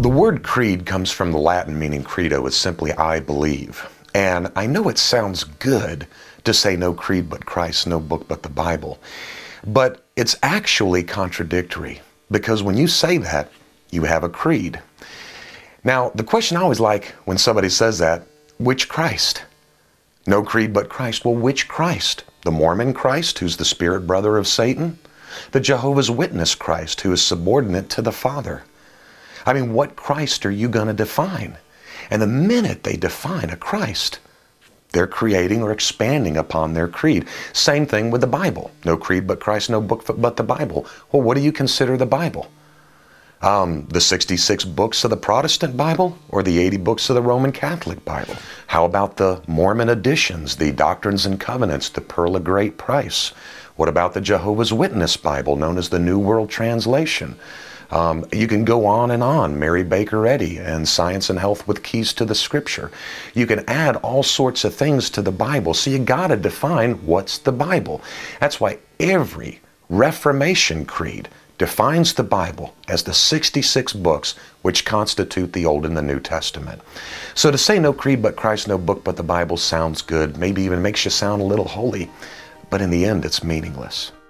The word creed comes from the Latin meaning credo. It's simply I believe. And I know it sounds good to say no creed but Christ, no book but the Bible. But it's actually contradictory, because when you say that, you have a creed. Now, the question I always like when somebody says that, which Christ? No creed but Christ. Well, which Christ? The Mormon Christ, who's the spirit brother of Satan? The Jehovah's Witness Christ, who is subordinate to the Father? I mean, what Christ are you going to define? And the minute they define a Christ, they're creating or expanding upon their creed. Same thing with the Bible. No creed but Christ, no book but the Bible. Well, what do you consider the Bible? The 66 books of the Protestant Bible or the 80 books of the Roman Catholic Bible? How about the Mormon editions, the Doctrines and Covenants, the Pearl of Great Price? What about the Jehovah's Witness Bible, known as the New World Translation? You can go on, Mary Baker Eddy and Science and Health with Keys to the Scripture. You can add all sorts of things to the Bible, so you got to define what's the Bible. That's why every Reformation creed defines the Bible as the 66 books which constitute the Old and the New Testament. So to say no creed but Christ, no book but the Bible sounds good, maybe even makes you sound a little holy, but in the end it's meaningless.